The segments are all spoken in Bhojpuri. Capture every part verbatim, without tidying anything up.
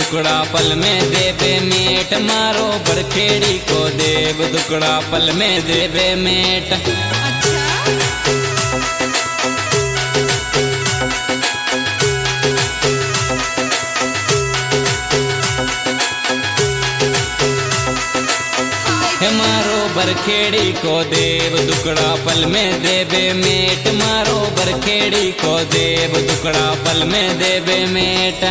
दुकड़ा पल में देवे मेट, मारो बरखेड़ी को देव दुकड़ा पल में देवे मेट। मारो बरखेड़ी को देव दुकड़ा पल में देवे मेट, मारो बरखेड़ी को देव दुकड़ा पल में देवे मेट।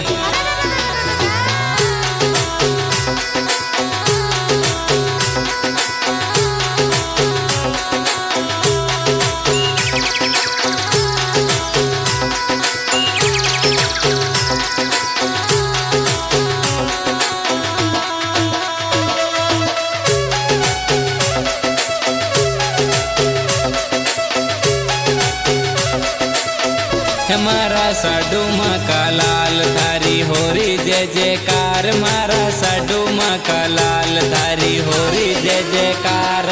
हमारा साडू माँ का लाल धारी होरी जय जयकार, मारा साडू माँ का लाल धारी होरी जय जयकार।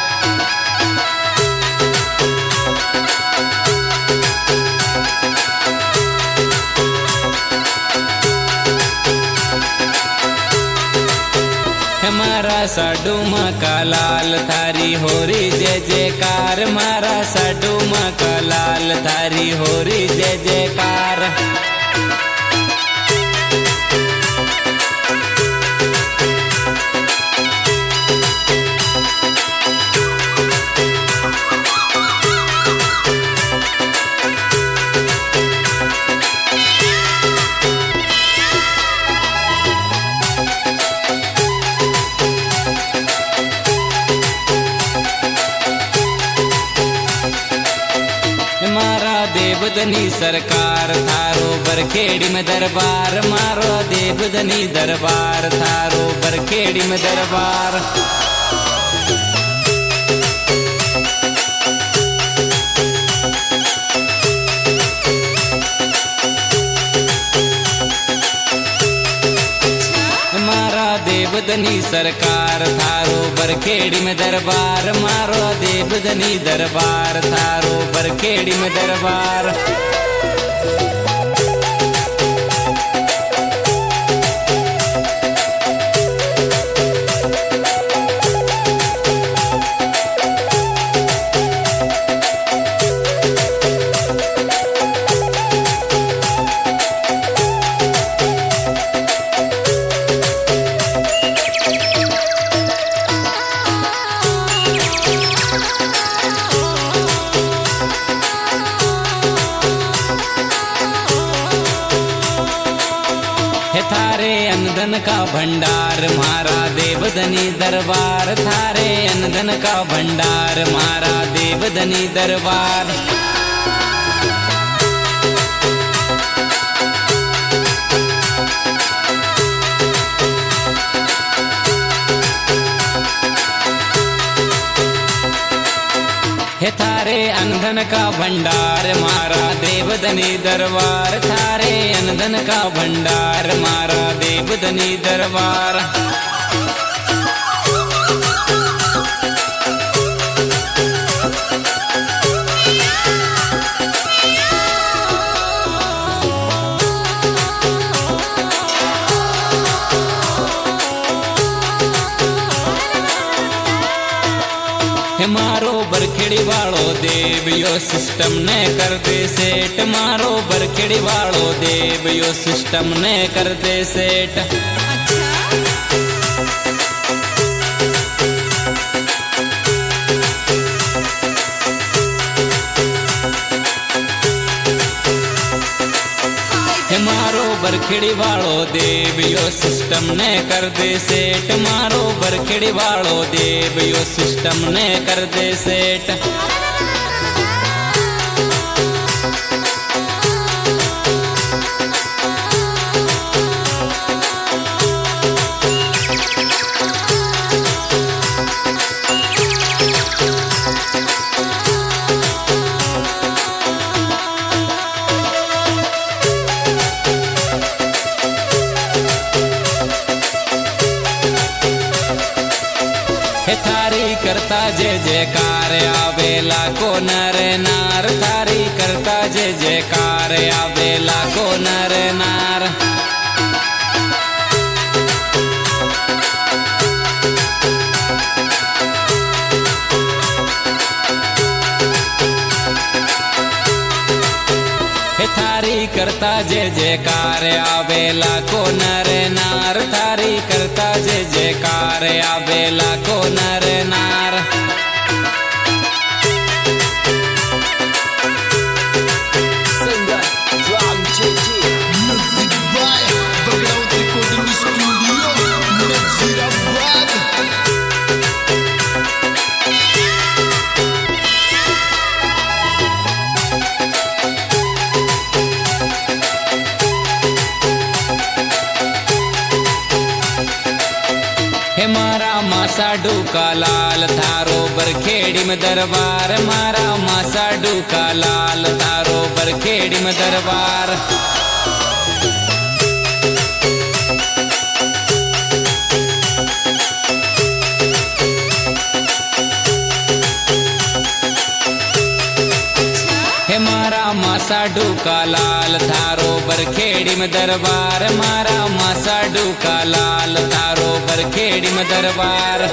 हमारा साडू माँ का लाल थारी होरी जय जयकार, मारा साडू माँ का लाल थारी होरी जय जयकार। देवदनी सरकार थारो बरखेड़ी में दरबार, मारो देवदनी दरबार थारो बरखेड़ी में दरबार। मारा देवदनी सरकार थारो बरखेड़ी में दरबार, मारो देवदनी दरबार थारो बरखेड़ी में दरबार। थारे अनधन का भंडार मारा देवदनी दरबार, थारे अनधन का भंडार मारा देवदनी दरबार। हे थारे अनधन का भंडार मारा देवदनी दरबार, थारे अनधन का भंडार मारा देवदनी दरबार। मारो बरखेड़ी वालो देव यो सिस्टम ने कर दे सेट, मारो बरखेड़ी वालो देव यो सिस्टम ने कर दे सेट। मारो बरखेड़ी वालो देव यो सिस्टम ने कर दे सेट, मारो बरखेड़ी वालो देव यो सिस्टम ने कर दे सेट। थारी करता जय जयकार आवेला को नर नार, थारी करता जय जयकार आवेला को नर नार। करता जय जयकार आवेला को नर नार, थारी करता जय जयकार आवेला को नर नार। हे मारा मासा डूका लाल थारो बरखेड़ी में दरबार, मारा मासा डूका लाल थारो बरखेड़ी में दरबार। हे मारा मासा डूका लाल थारो बरखेड़ी में दरबार, मारा मासा डूका लाल थारो बरखेड़ी में दरबार।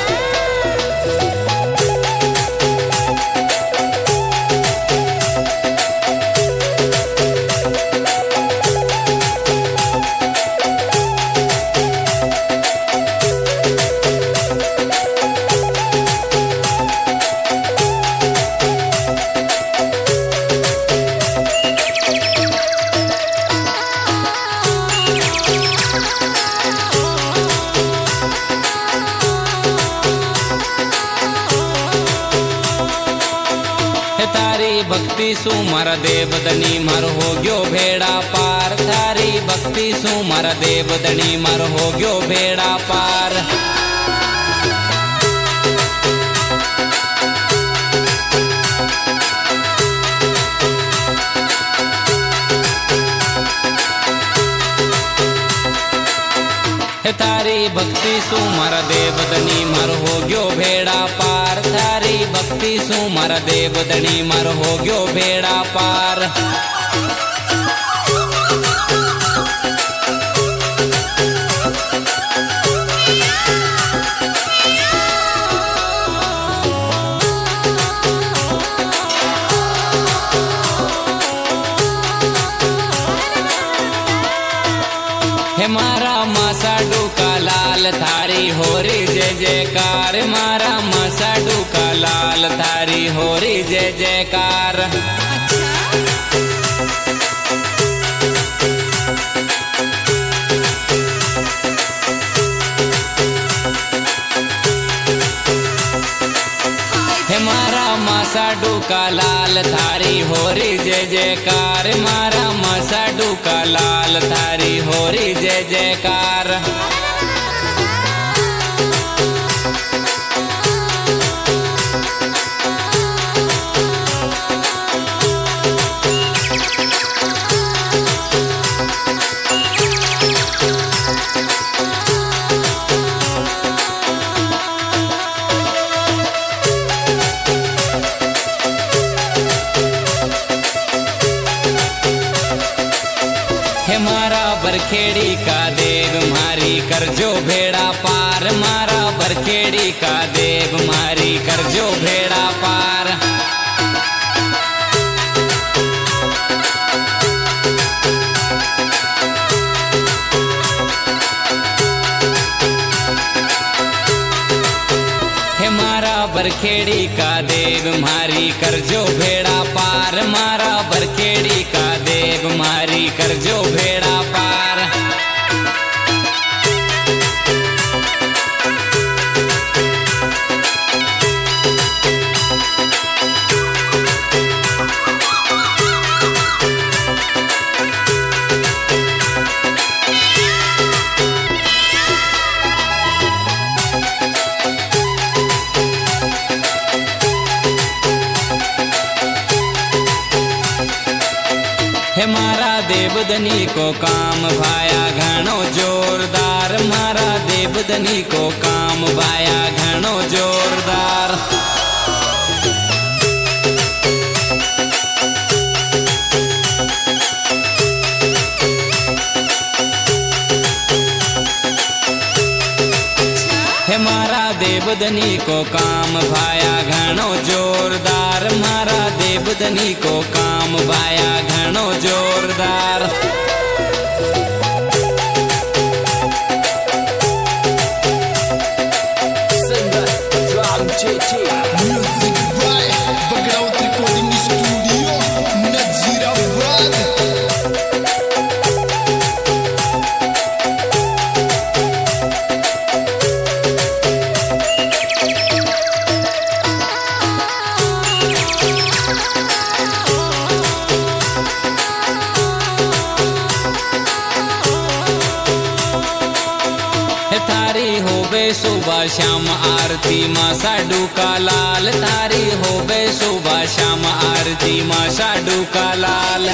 थारी भक्ति सु मारा देव दनी मर हो गयो भेड़ा पार, थारी भक्ति सु मारा देव दनी मर हो गयो भेड़ा पार। थारी भक्ति सु मारा देव दनी मर हो गयो भेड़ा पार, थारी भक्ति सु मारा देव दनी मर हो गयो भेड़ा पार। हे मारा मासा डूका लाल थारी होरी जय जयकार, मारा मासा डूका लाल थारी होरी जय जयकार। हे मारा मासा डूका लाल थारी होरी जय जयकार, मारा मासा डूका लाल थारी होरी जय जयकार। मारा बरखेड़ी का देव मारी करजो भेड़ा पार, मारा बरखेड़ी का देव मारी करजो भेड़ा पार। हे मारा बरखेड़ी का देव मारी करजो भेड़ा पार, मारा बरखेड़ी का देव मारी करजो भेड़ा पार। हे मारा देवदनी को काम भाया घणो जोरदार, मारा देवदनी को काम भाया घणो जोरदार। हे मारा देवदनी को काम भाया घणो जोरदार, मारा देवदनी को काम काम भाया घणो जोरदार। थारी होबे सुबह शाम आरती माँ साडू का लाल, थारी होबे सुबह शाम आरती माँ साडू का लाल।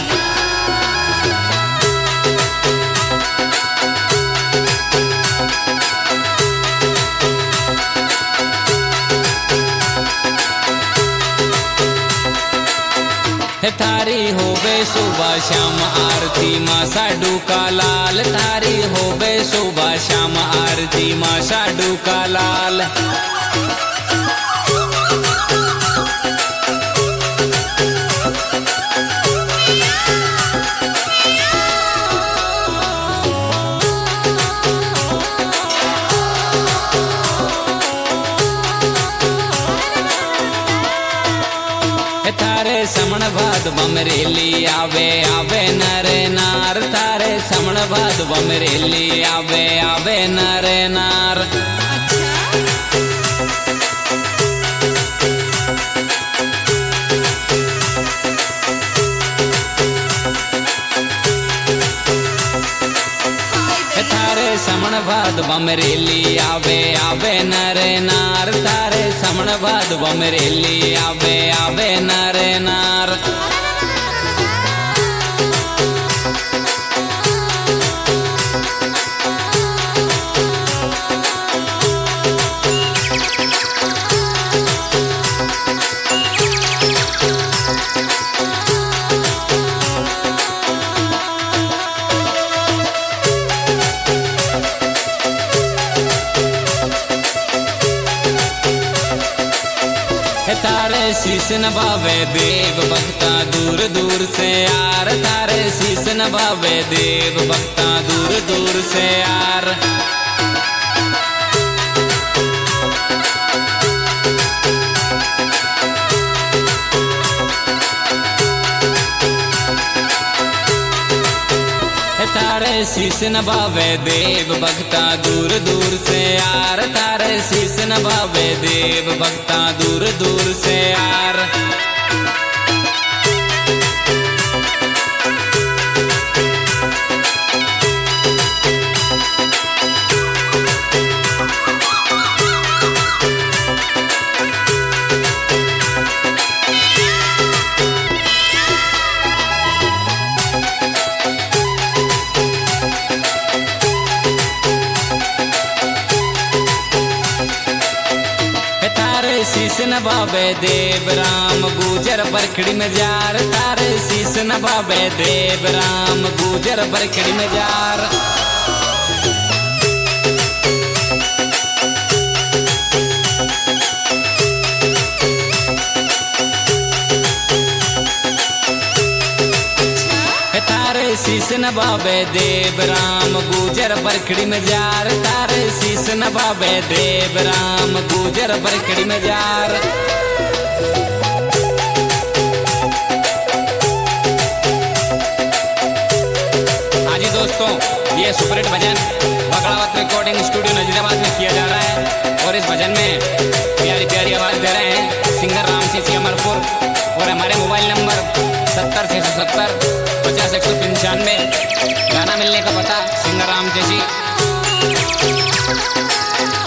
थारी होबे सुबह शाम आरती माँ साडू का लाल, थारी होबे सुबह शाम आरती माँ साडू का लाल। थारे समण भाद बमरेली आवे आवे नरे नार, थारे समण भाद बमरेली आवे आवे नरे नार। थारे समण भाद बमरेली आवे आवे नरे नार, थारे समण भाद बमरेली आवे आवे नरे नार। तारे शीश नभावे देव भक्ता दूर दूर से यार, तारे शीश नभावे देव भक्ता दूर दूर से यार। तारे शीश नभावे देव भक्ता दूर दूर से यार, तारे शीश नभावे देव भक्ता दूर दूर से यार। शीश नभावे देव राम गुजर बरखड़ी में जार, तारे शीश नभावे देव राम गुजर बरखड़ी में जार। शीश नभावे देव राम गुजर बरखड़ी में जार, तारे शीश नभावे देव राम गुजर बरखड़ी में जार। हाजी दोस्तों, ये सुपरहिट भजन बगड़ावत रिकॉर्डिंग स्टूडियो नजीराबाद में किया जा रहा है और इस भजन में प्यारी प्यारी आवाज दे रहे हैं सिंगर राम सी अमरपुर। और हमारे मोबाइल नंबर सत्तर छः सौ सत्तर पचास एक सौ पंचानवे। गाना मिलने का पता सिंगर राम जैसी।